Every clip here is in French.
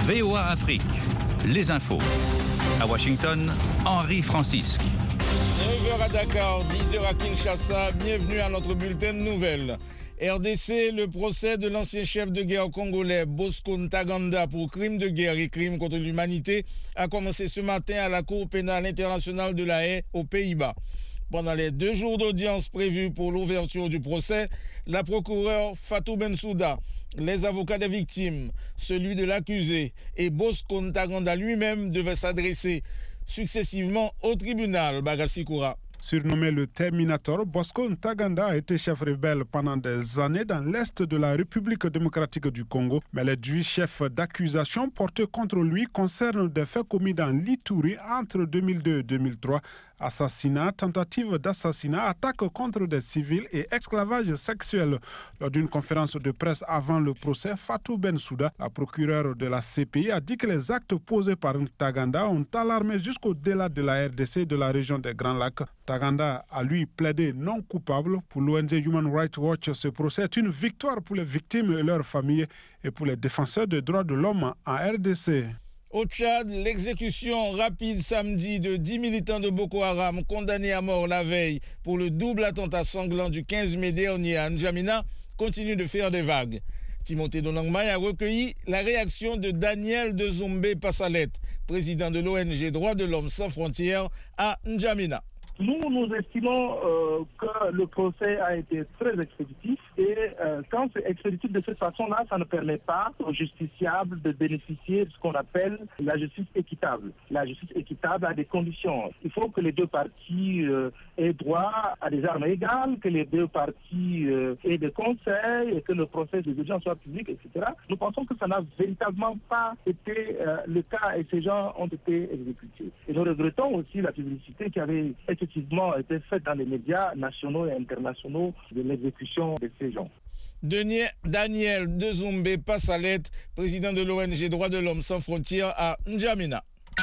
VOA Afrique, les infos. À Washington, Henri Francisque. 9h à Dakar, 10h à Kinshasa, bienvenue à notre bulletin de nouvelles. RDC, le procès de l'ancien chef de guerre congolais Bosco Ntaganda pour crimes de guerre et crimes contre l'humanité a commencé ce matin à la Cour pénale internationale de La Haye aux Pays-Bas. Pendant les 2 jours d'audience prévus pour l'ouverture du procès, la procureure Fatou Bensouda, les avocats des victimes, celui de l'accusé et Bosco Ntaganda lui-même devaient s'adresser successivement au tribunal Bagassi-Koura. Surnommé le Terminator, Bosco Ntaganda a été chef rebelle pendant des années dans l'est de la République démocratique du Congo. Mais les 8 chefs d'accusation portés contre lui concernent des faits commis dans l'Ituri entre 2002 et 2003. Assassinat, tentative d'assassinat, attaque contre des civils et esclavage sexuel. Lors d'une conférence de presse avant le procès, Fatou Bensouda, la procureure de la CPI, a dit que les actes posés par Ntaganda ont alarmé jusqu'au-delà de la RDC et de la région des Grands Lacs. Ntaganda a lui plaidé non coupable. Pour l'ONG Human Rights Watch, ce procès est une victoire pour les victimes et leurs familles et pour les défenseurs des droits de l'homme en RDC. Au Tchad, l'exécution rapide samedi de 10 militants de Boko Haram condamnés à mort la veille pour le double attentat sanglant du 15 mai dernier à N'Djamena continue de faire des vagues. Timothée Donangmai a recueilli la réaction de Daniel Dezombe Passalet, président de l'ONG Droits de l'Homme sans frontières à N'Djamena. Nous estimons que le procès a été très expéditif et quand c'est expéditif de cette façon-là, ça ne permet pas aux justiciables de bénéficier de ce qu'on appelle la justice équitable. La justice équitable a des conditions. Il faut que les 2 parties aient droit à des armes égales, que les 2 parties aient des conseils et que le procès des audiences soit public, etc. Nous pensons que ça n'a véritablement pas été le cas et ces gens ont été exécutés. Et nous regrettons aussi la publicité qui avait effectivement été faite dans les médias nationaux et internationaux de l'exécution de ces gens. Daniel Dezombe Passalet, président de l'ONG Droits de l'Homme sans frontières à N'Djamena.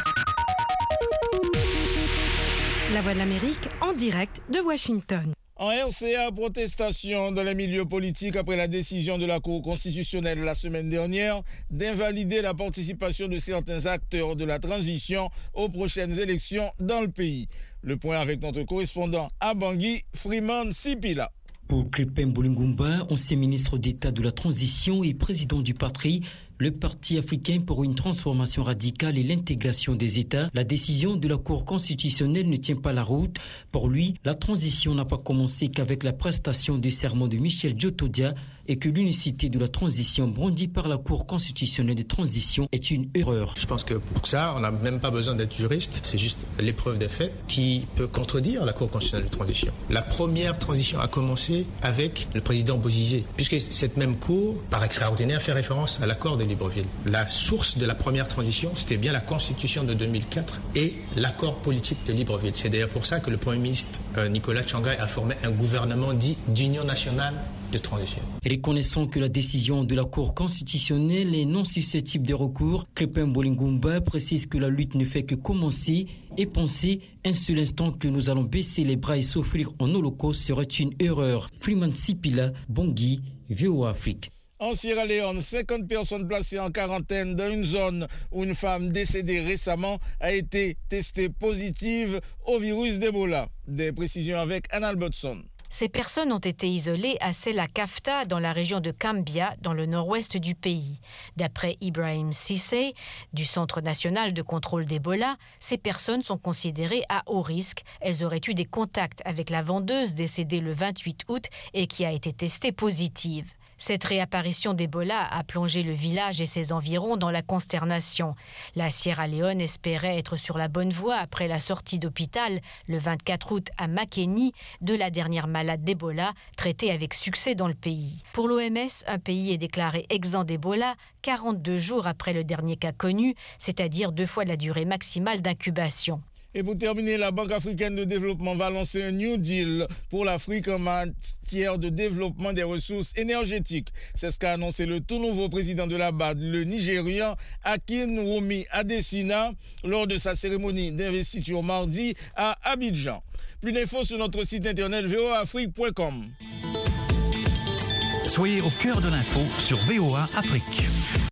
La Voix de l'Amérique en direct de Washington. En RCA, protestation dans les milieux politiques après la décision de la Cour constitutionnelle la semaine dernière d'invalider la participation de certains acteurs de la transition aux prochaines élections dans le pays. Le point avec notre correspondant à Bangui, Freeman Sipila. Pour Crépin Bolingumba, ancien ministre d'État de la Transition et président du parti, le Parti africain pour une transformation radicale et l'intégration des États, la décision de la Cour constitutionnelle ne tient pas la route. Pour lui, la transition n'a pas commencé qu'avec la prestation du serment de Michel Djotodia et que l'unicité de la transition brandie par la Cour constitutionnelle de transition est une erreur. Je pense que pour ça, on n'a même pas besoin d'être juriste. C'est juste l'épreuve des faits qui peut contredire la Cour constitutionnelle de transition. La première transition a commencé avec le président Bozizé, puisque cette même Cour, par extraordinaire, fait référence à l'accord de Libreville. La source de la première transition, c'était bien la Constitution de 2004 et l'accord politique de Libreville. C'est d'ailleurs pour ça que le Premier ministre Nicolas Tchangaï a formé un gouvernement dit d'union nationale de transition. Reconnaissant que la décision de la Cour constitutionnelle est non susceptible de recours, Crépin Bolingumba précise que la lutte ne fait que commencer et penser un seul instant que nous allons baisser les bras et s'offrir en holocauste serait une erreur. Freeman Sipila, Bangui, VOA Afrique. En Sierra Leone, 50 personnes placées en quarantaine dans une zone où une femme décédée récemment a été testée positive au virus d'Ebola. Des précisions avec Anna Albertson. Ces personnes ont été isolées à Sela Kafta, dans la région de Kambia, dans le nord-ouest du pays. D'après Ibrahim Cissé, du Centre national de contrôle d'Ebola, ces personnes sont considérées à haut risque. Elles auraient eu des contacts avec la vendeuse décédée le 28 août et qui a été testée positive. Cette réapparition d'Ebola a plongé le village et ses environs dans la consternation. La Sierra Leone espérait être sur la bonne voie après la sortie d'hôpital le 24 août à Makeni de la dernière malade d'Ebola traitée avec succès dans le pays. Pour l'OMS, un pays est déclaré exempt d'Ebola 42 jours après le dernier cas connu, c'est-à-dire 2 fois la durée maximale d'incubation. Et pour terminer, la Banque africaine de développement va lancer un New Deal pour l'Afrique en matière de développement des ressources énergétiques. C'est ce qu'a annoncé le tout nouveau président de la BAD, le Nigérian Akinwumi Adesina, lors de sa cérémonie d'investiture mardi à Abidjan. Plus d'infos sur notre site internet voaafrique.com. Soyez au cœur de l'info sur VOA Afrique.